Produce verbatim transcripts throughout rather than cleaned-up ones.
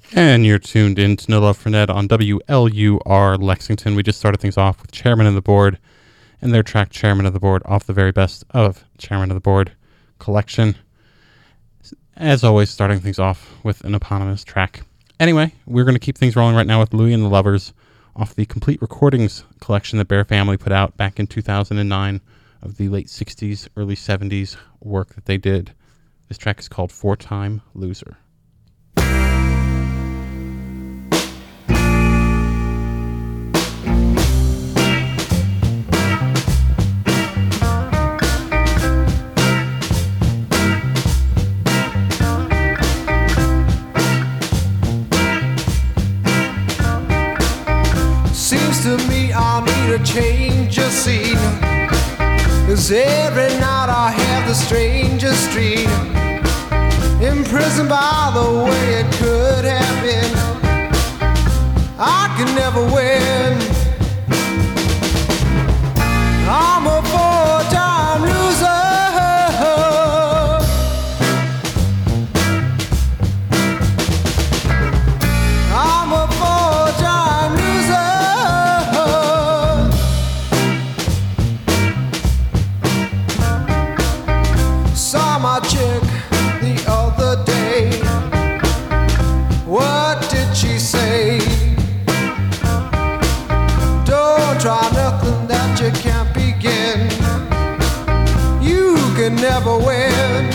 And you're tuned in to No Love for Ned on W L U R Lexington. We just started things off with Chairman of the Board and their track Chairman of the Board off the very best of Chairman of the Board collection. As always, starting things off with an eponymous track. Anyway, we're going to keep things rolling right now with Louie and the Lovers off the Complete Recordings collection that Bear Family put out back in two thousand nine of the late sixties, early seventies work that they did. This track is called Four-Time Loser. Seems to me I need a change of scene, 'cause every night I have the strangest dream, imprisoned by the way it could have been. I can never win. I'm a four-time loser. I'm a four-time loser. Saw my chick the other day. What did she say? Don't try nothing that you can't begin. You can never win.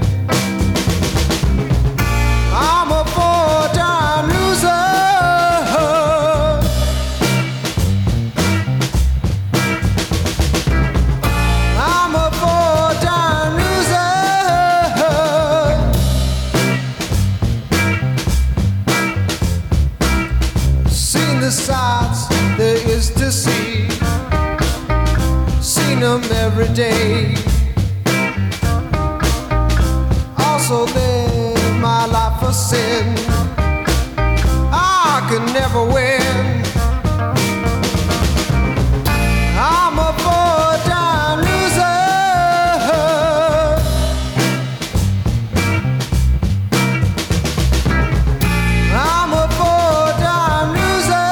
I'm a four-time loser. I'm a four-time loser. Seen the sights there is to see, seen them every day. Also live my life for sin. I could never win. I'm a four-time loser. I'm a four-time loser.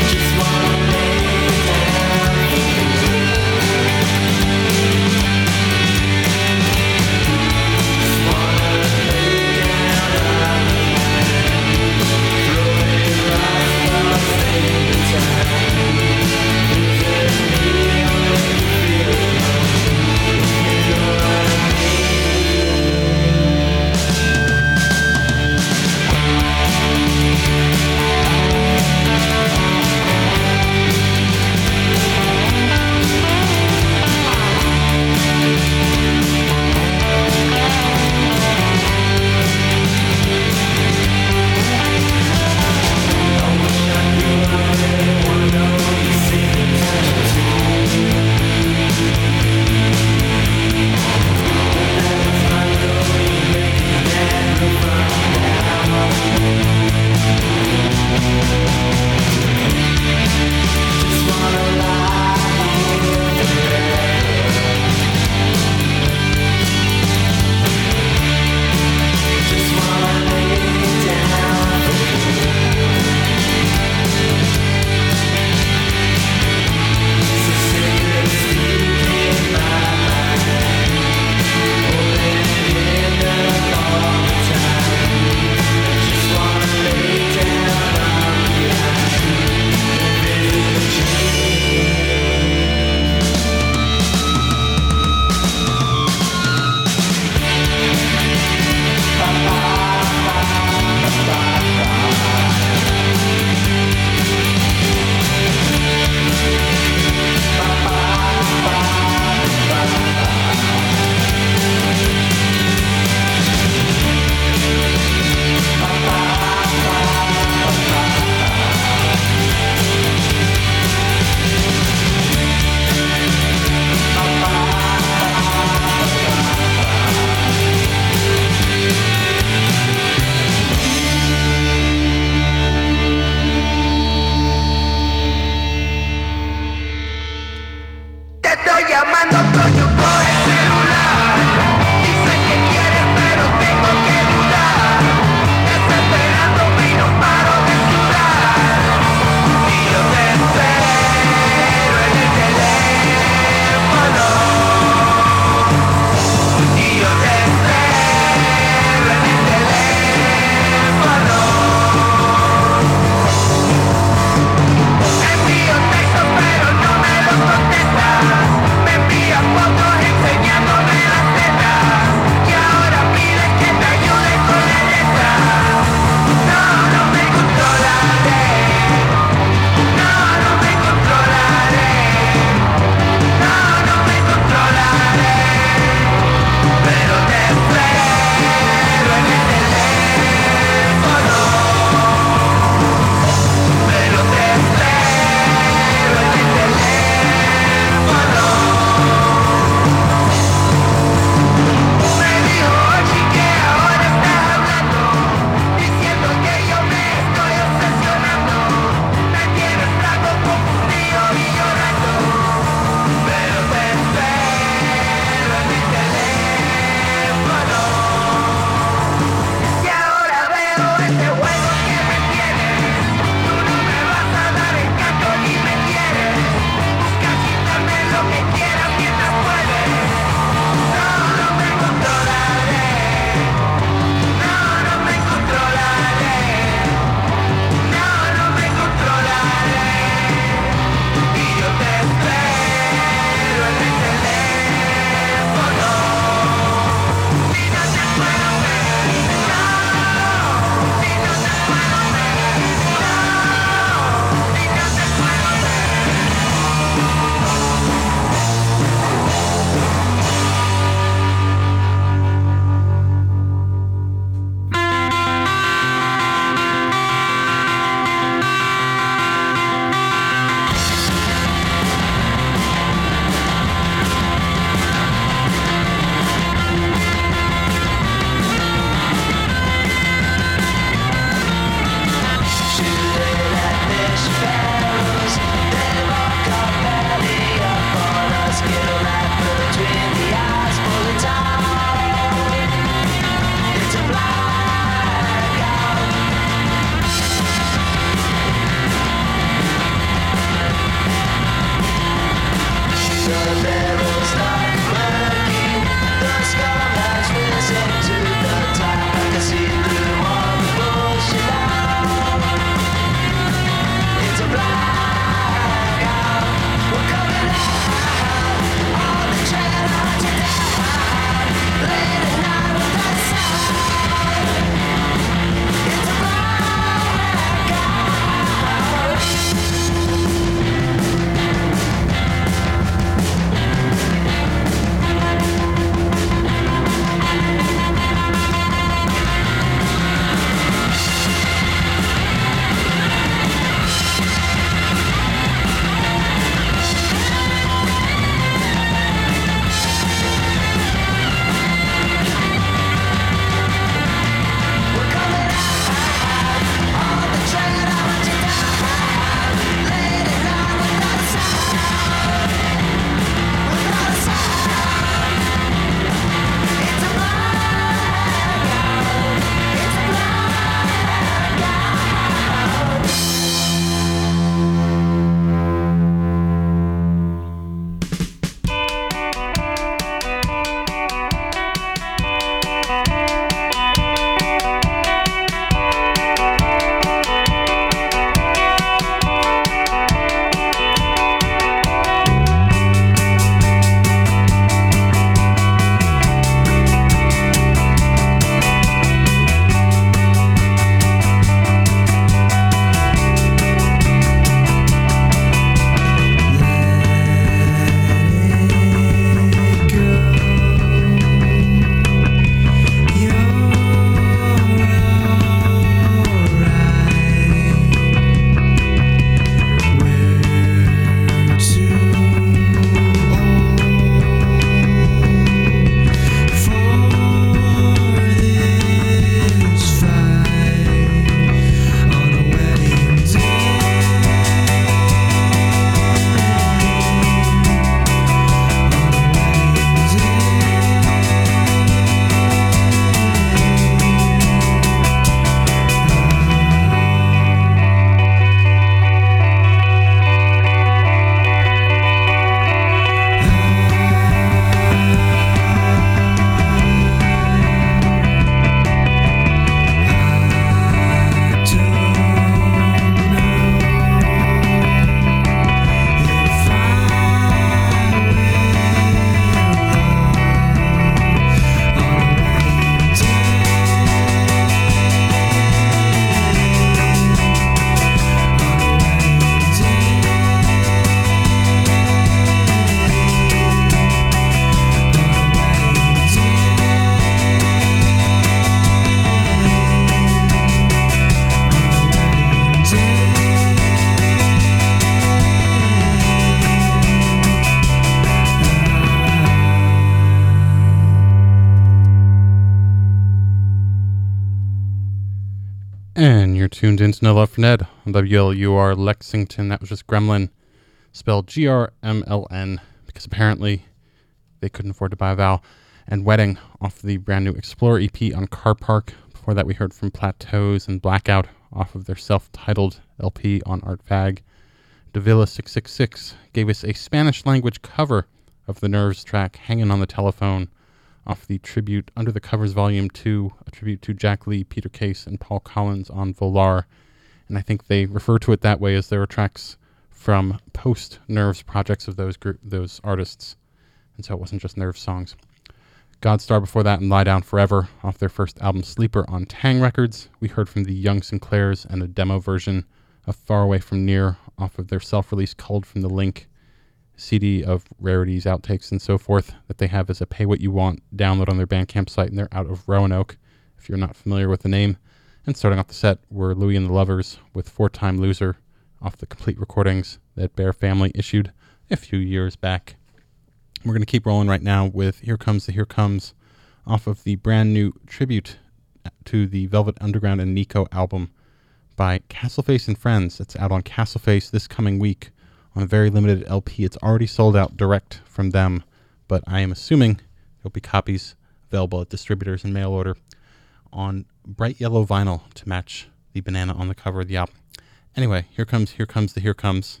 And you're tuned into No Love for Ned on W L U R Lexington. That was just Gremlin, spelled G R M L N, because apparently they couldn't afford to buy a vowel. And Wedding off the brand new Explorer E P on Car Park. Before that, we heard from Plateaus and Blackout off of their self-titled L P on Art Fag. Davila six six six gave us a Spanish language cover of the Nerves track Hanging on the Telephone off the tribute Under the Covers Volume two, a tribute to Jack Lee, Peter Case, and Paul Collins on Volar. And I think they refer to it that way as there are tracks from post-Nerves projects of those group, those artists. And so it wasn't just Nerves songs. Godstar before that and Lie Down Forever off their first album Sleeper on Tang Records. We heard from the Young Sinclairs and a demo version of Far Away From Near off of their self-released Culled from the Link C D of rarities, outtakes, and so forth that they have as a pay what you want download on their Bandcamp site, and they're out of Roanoke, if you're not familiar with the name. And starting off the set were Louie and the Lovers with Four-Time Loser off the complete recordings that Bear Family issued a few years back. We're going to keep rolling right now with Here Comes the Here Comes off of the brand new tribute to the Velvet Underground and Nico album by Castleface and Friends. It's out on Castleface this coming week on a very limited L P. It's already sold out direct from them, but I am assuming there'll be copies available at distributors and mail order on bright yellow vinyl to match the banana on the cover of the album. Anyway, here comes, here comes the Here Comes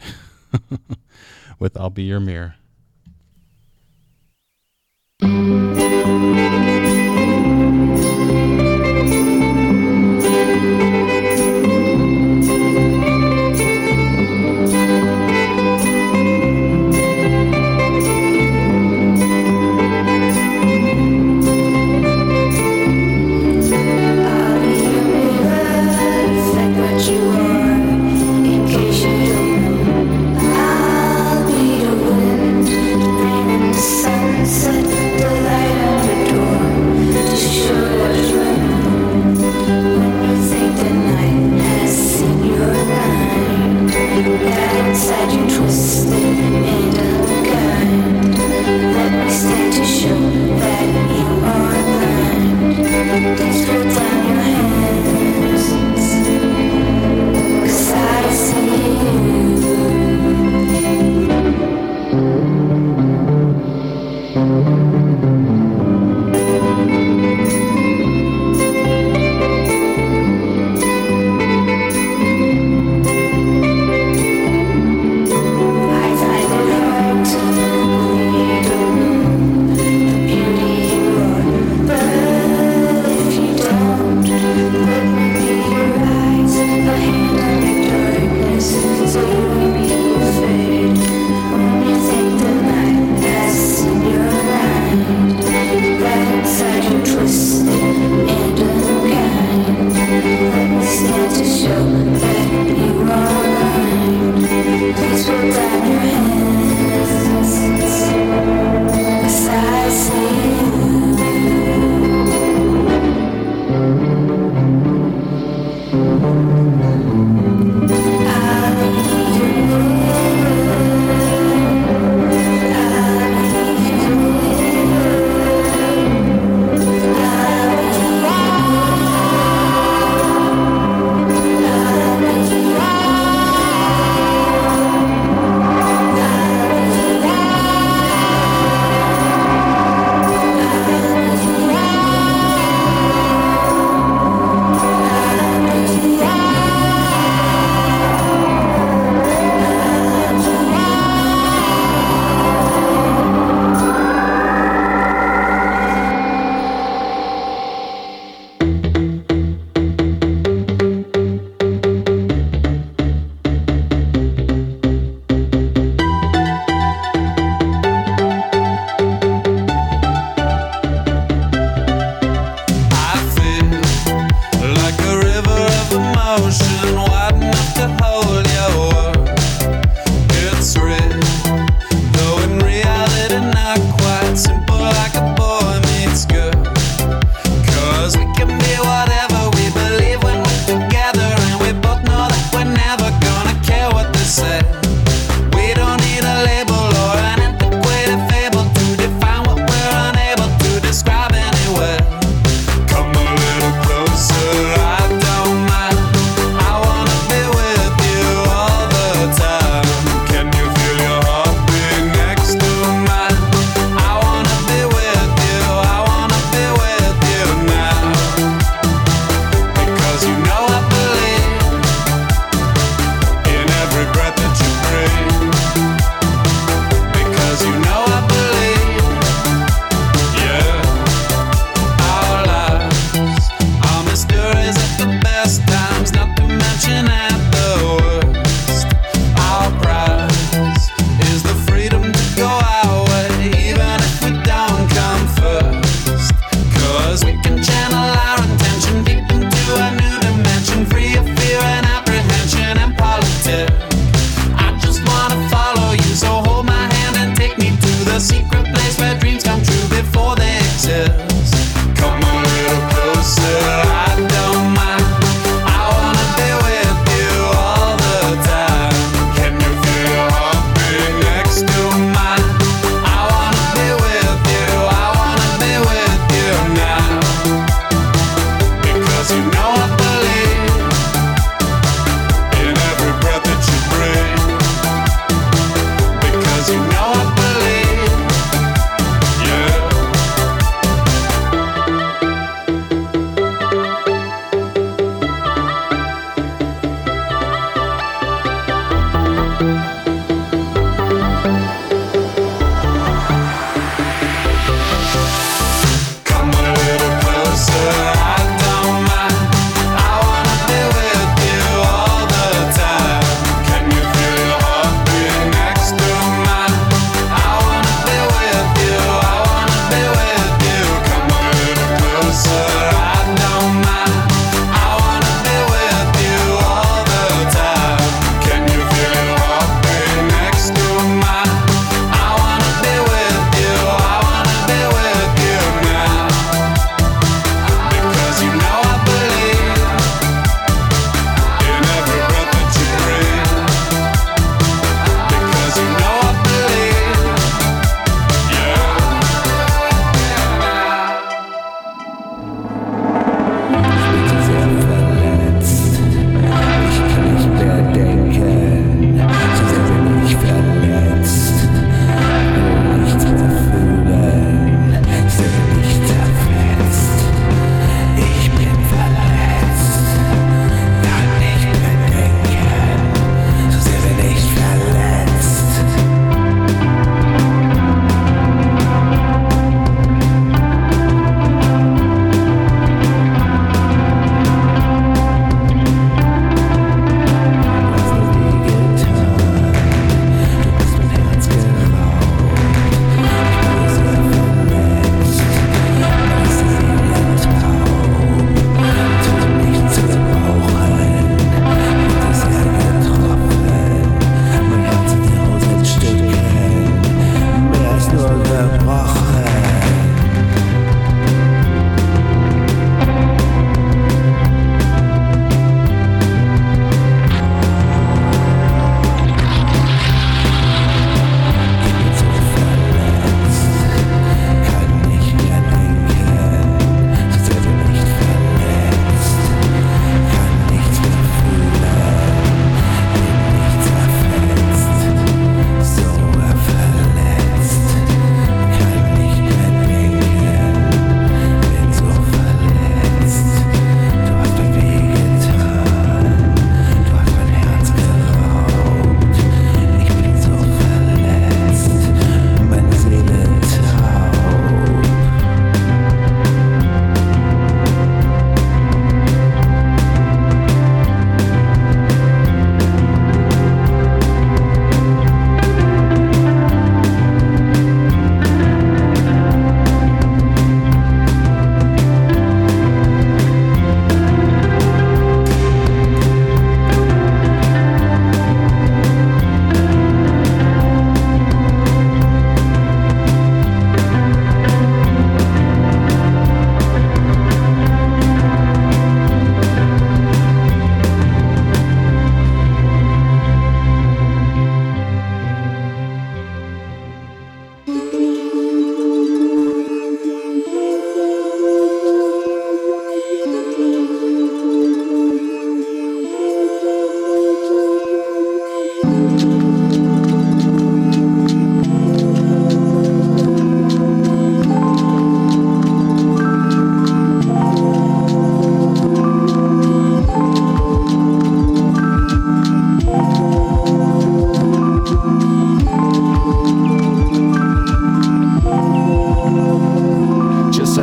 with I'll Be Your Mirror. In case you don't know, I'll be the wind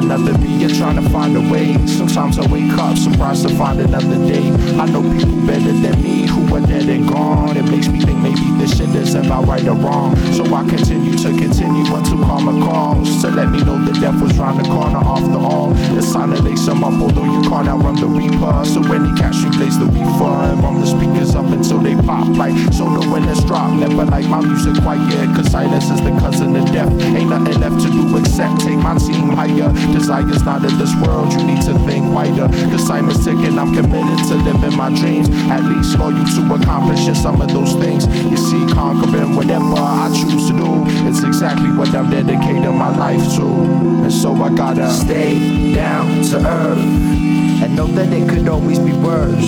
another me. You're trying to find a way. Sometimes I wake up surprised to find another day. I know people better than me who are dead and gone. It makes me think maybe this shit isn't about right or wrong. So I continue to continue until karma calls to let me know the devil's trying to corner off the all. It's time to lace them up, although you can't outrun the reaper. So when he catch you, plays the reefer. From the speakers up until they pop like soda when it's dropped. Never like my music quite yet, cause silence is the cousin of death. Ain't nothing left to do except take my team higher. Desire's not in this world, you need to think wider. Cause time is ticking, I'm committed to living my dreams. At least loyal to accomplishing some of those things. You see, conquering whatever I choose to do, it's exactly what I'm dedicating my life to. And so I gotta stay down to earth and know that it could always be worse.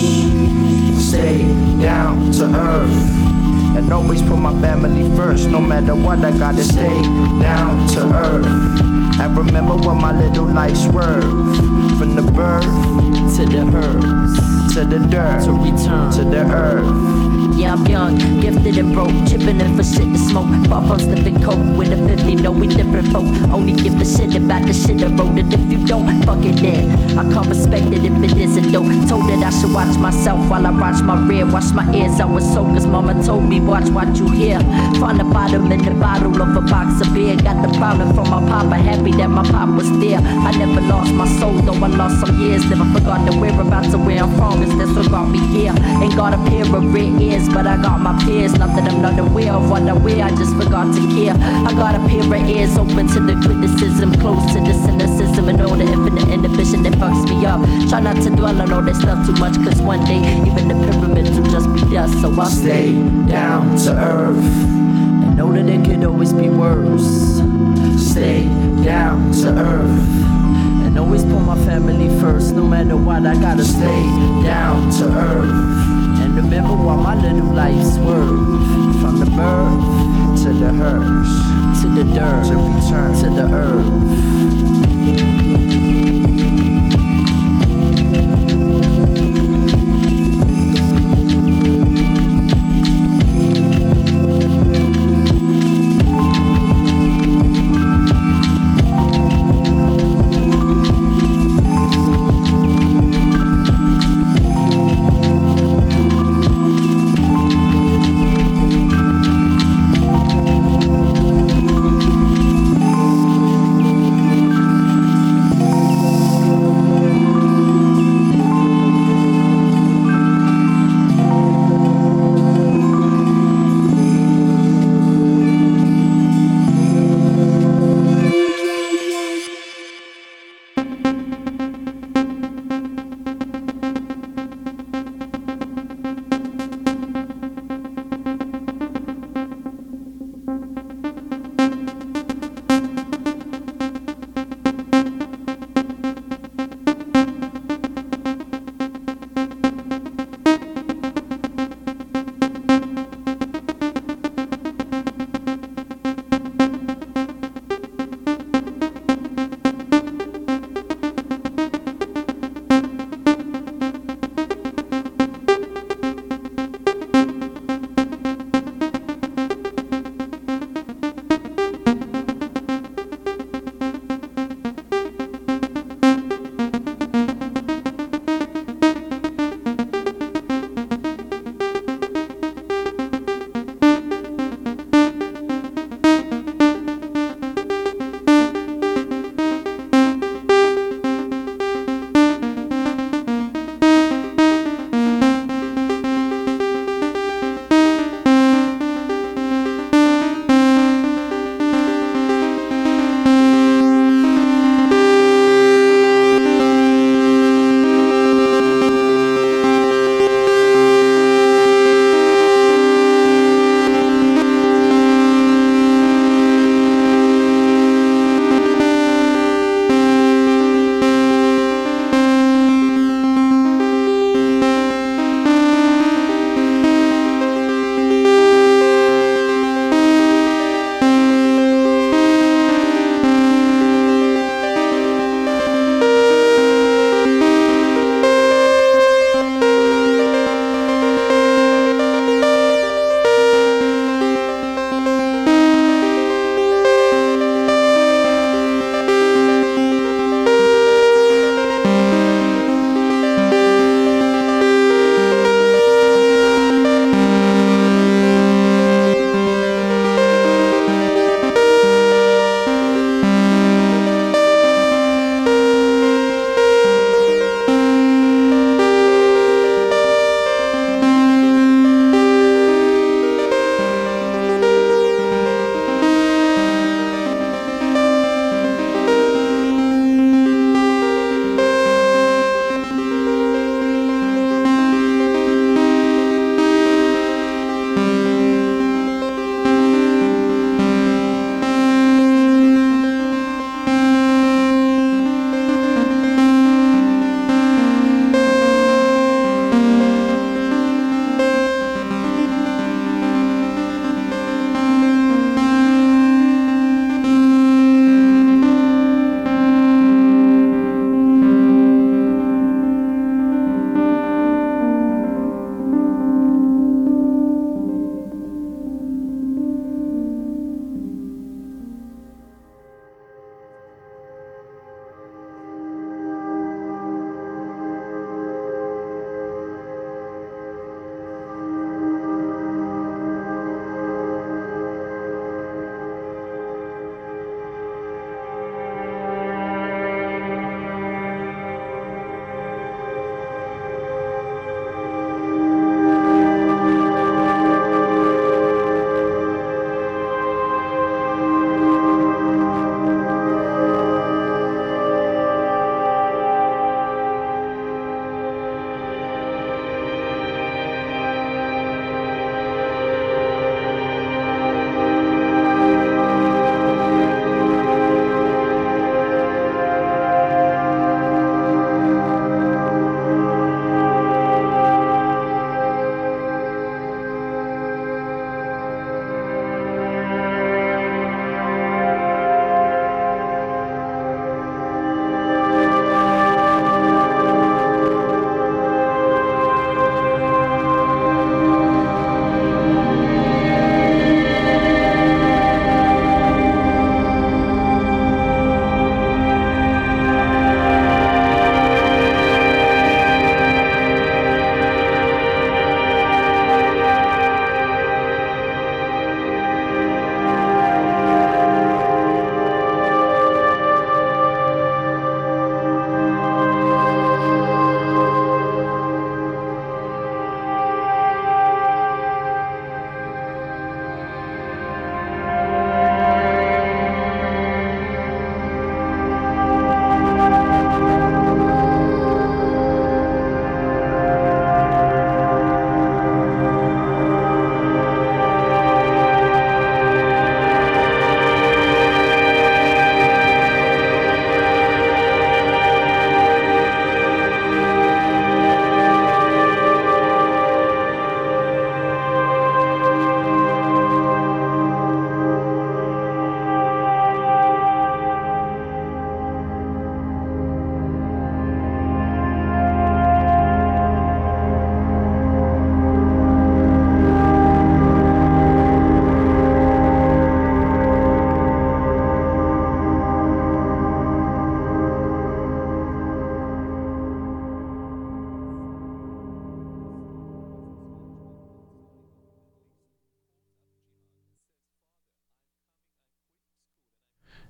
Stay down to earth and always put my family first. No matter what, I gotta stay down to earth and remember what my little life swerved. From the birth to the herbs, to the dirt, to return to the earth. Yeah, I'm young, gifted and broke, chipping in for shit to smoke. Far from slipping coke with a fifty, no, we different folk. Only give a shit about the shit I wrote, and if you don't, fuck it then. I can't respect it if it isn't dope. Told that I should watch myself while I watch my rear, watch my ears. I was so, cause mama told me, watch what you hear. Find the bottom in the bottle of a box of beer. Got the problem from my papa, happy that my pop was there. I never lost my soul, though I lost some years. Never forgot the whereabouts of where I'm from, cause that's what brought me here. Ain't got a pair of red ears, but I got my peers. Not that I'm not aware of what I wear, I just forgot to care. I got a pair of ears open to the criticism, close to the cynicism, and all the infinite inhibition that fucks me up. Try not to dwell on all that stuff too much, cause one day even the pyramids will just be dust. So I'll stay down to earth and know that it could always be worse. Stay down to earth and always put my family first. No matter what, I gotta stay down to earth and remember what my little life's worth. From the birth to the hearse, to the dirt, to return to the earth.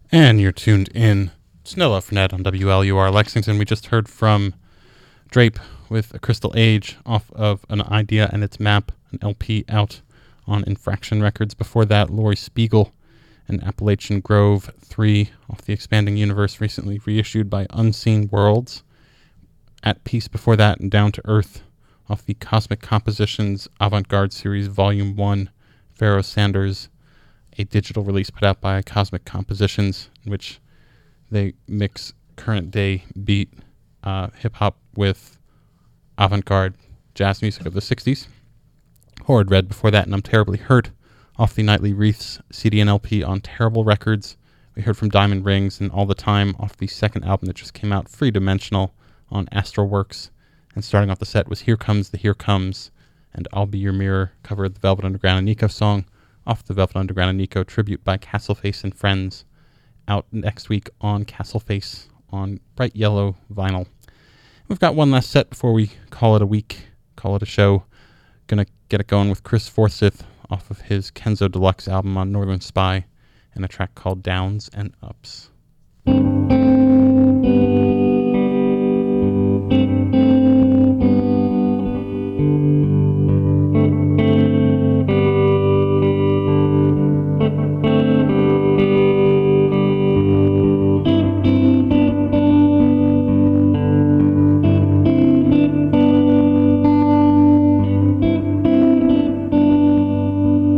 And you're tuned in to No Love for Ned on W L U R Lexington. We just heard from Drape with A Crystal Age off of An Idea and Its Map, an L P out on Infraction Records. Before that, Laurie Spiegel and Appalachian Grove three off the Expanding Universe, recently reissued by Unseen Worlds. At Peace before that, and Down to Earth off the Cosmic Compositions Avant-Garde Series Volume one, Pharaoh Sanders, a digital release put out by Cosmic Compositions, in which they mix current day beat uh, hip-hop with avant-garde jazz music of the sixties. Horrid Red before that, and I'm Terribly Hurt off the Nightly Wreaths C D and L P on Terrible Records. We heard from Diamond Rings and All the Time off the second album that just came out, Free Dimensional, on Astralworks. And starting off the set was Here Comes the Here Comes and I'll Be Your Mirror, covered the Velvet Underground and Nico song off the Velvet Underground and Nico tribute by Castleface and Friends, out next week on Castleface on bright yellow vinyl. We've got one last set before we call it a week, call it a show. Gonna get it going with Chris Forsyth off of his Kenzo Deluxe album on Northern Spy, and a track called Downs and Ups.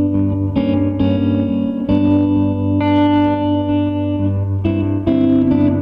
Thank you.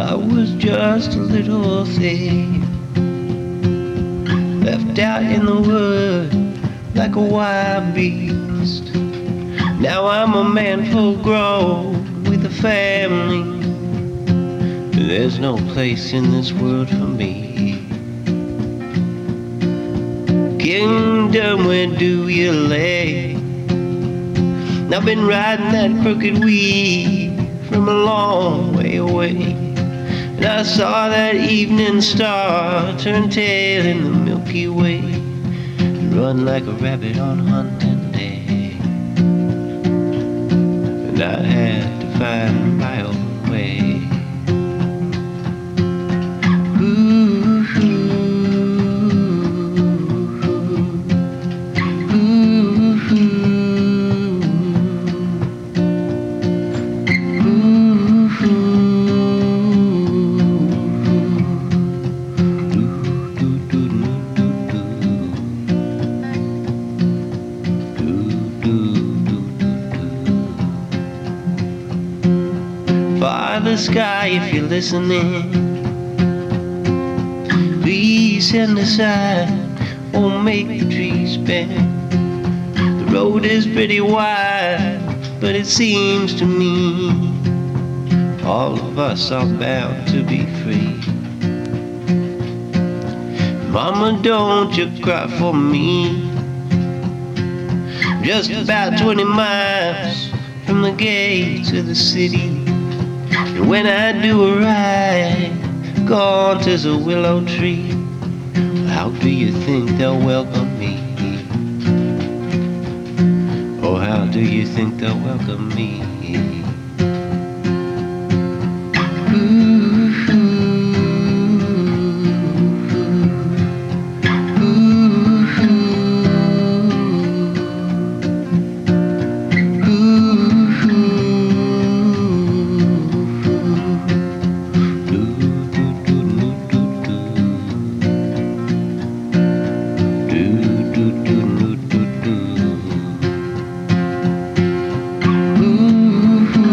I was just a little thing, left out in the wood like a wild beast. Now I'm a man full grown with a family. There's no place in this world for me. Kingdom, where do you lay? I've been riding that crooked weed from a long way away, and I saw that evening star turn tail in the Milky Way and run like a rabbit on hunting day. And I had to find my own way. Father Sky, if you're listening, please send a sign, won't make the trees bend. The road is pretty wide, but it seems to me all of us are bound to be free. Mama, don't you cry for me. Just about twenty miles from the gates of the city. And when I do arrive, gaunt as a willow tree, how do you think they'll welcome me? Oh, how do you think they'll welcome me? Ooh.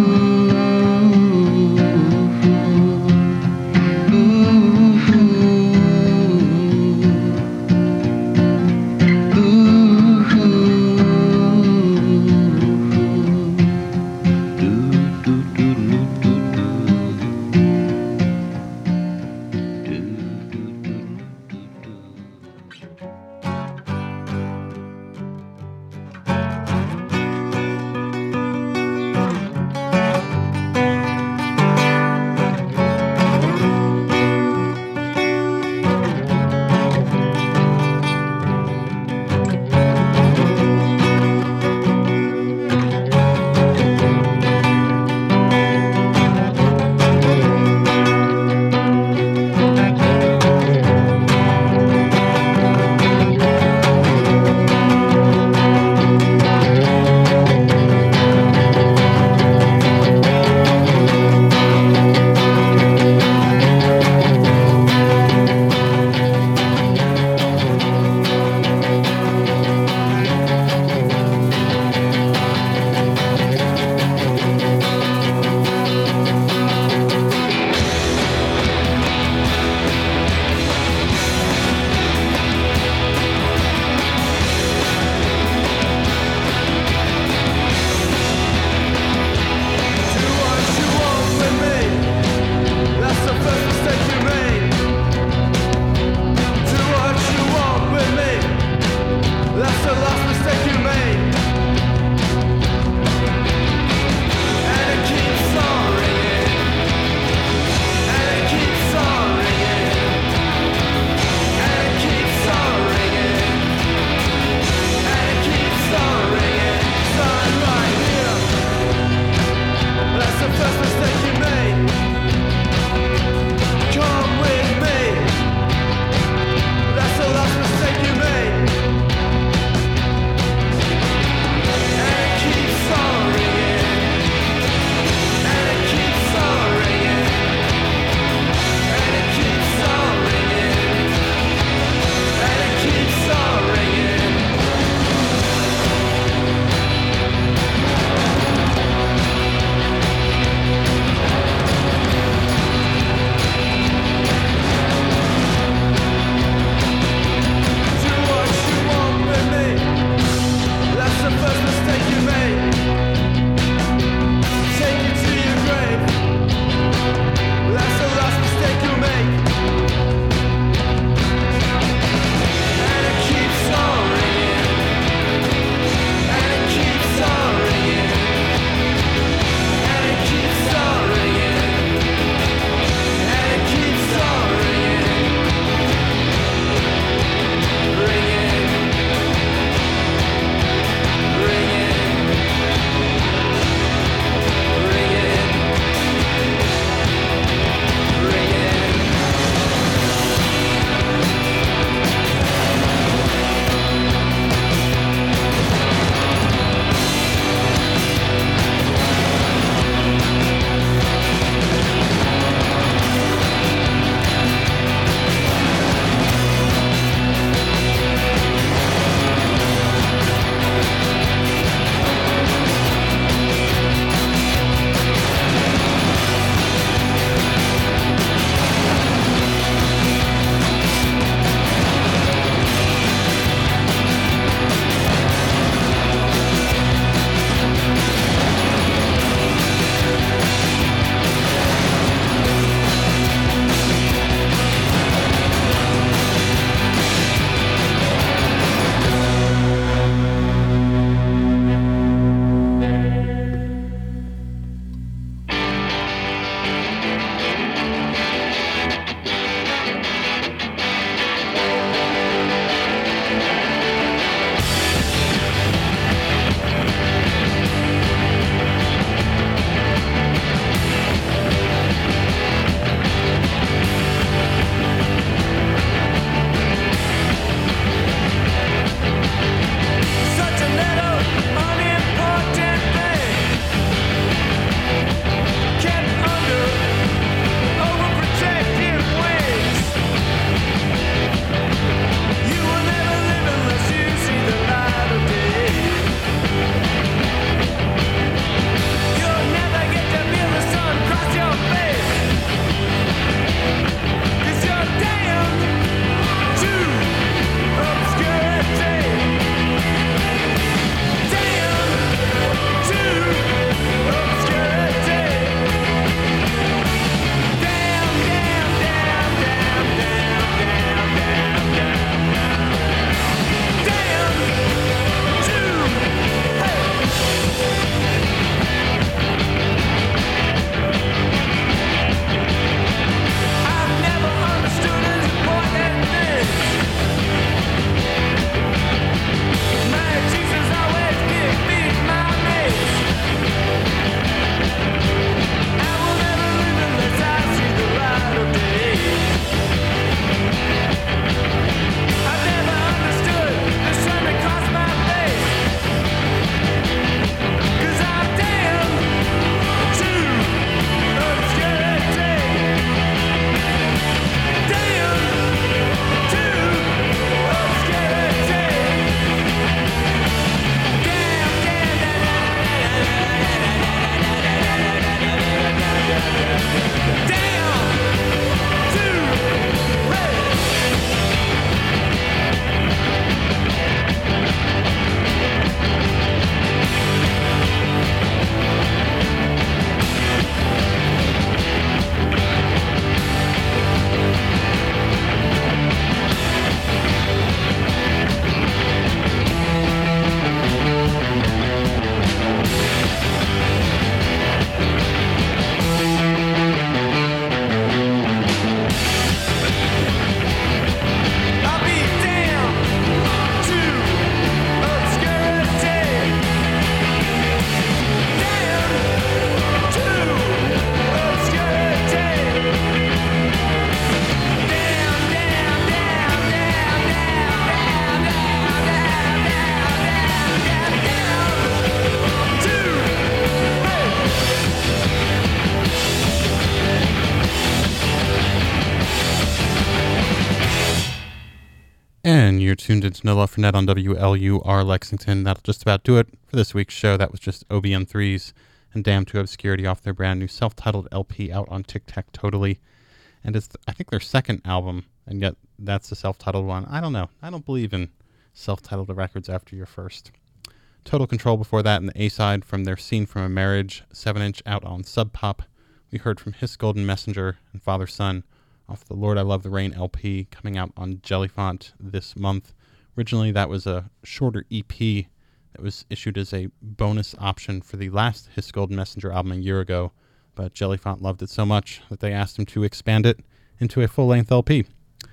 tuned into No Love for Ned on W L U R Lexington. That'll just about do it for this week's show. That was just O B M threes and Damn to Obscurity off their brand new self-titled L P out on Tic Tac Totally. And it's, I think, their second album, and yet that's the self-titled one. I don't know. I don't believe in self-titled records after your first. Total Control before that, and the A-side from their Scene from a Marriage seven inch out on Sub Pop. We heard from Hiss Golden Messenger and Father Son off the Lord I Love the Rain L P coming out on Jellyfont this month. Originally, that was a shorter E P that was issued as a bonus option for the last Hiss Golden Messenger album a year ago, but Jellyfont loved it so much that they asked him to expand it into a full-length L P.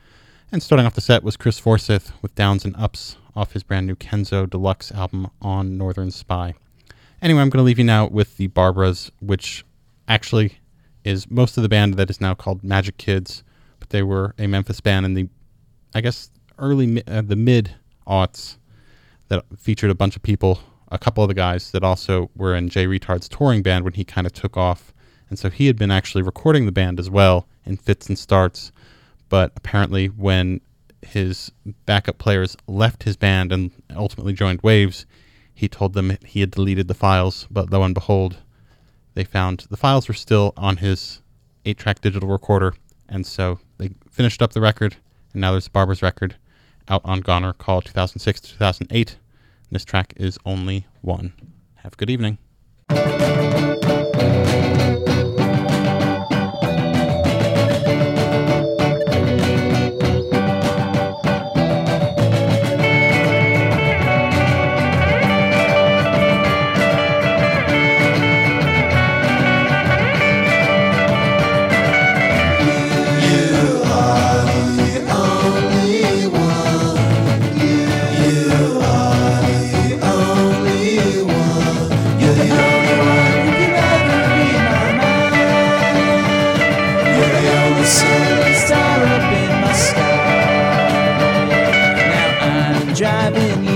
And starting off the set was Chris Forsyth with Downs and Ups off his brand new Kenzo Deluxe album on Northern Spy. Anyway, I'm going to leave you now with the Barbaras, which actually is most of the band that is now called Magic Kids, but they were a Memphis band in the, I guess, early, uh, the mid-aughts that featured a bunch of people, a couple of the guys that also were in Jay Retard's touring band when he kind of took off. And so he had been actually recording the band as well in fits and starts, but apparently when his backup players left his band and ultimately joined Waves, he told them he had deleted the files, but lo and behold, they found the files were still on his eight-track digital recorder, and so they finished up the record, and now there's a Barbaras record out on Goner called two thousand six to two thousand eight. And this track is Only One. Have a good evening. Driving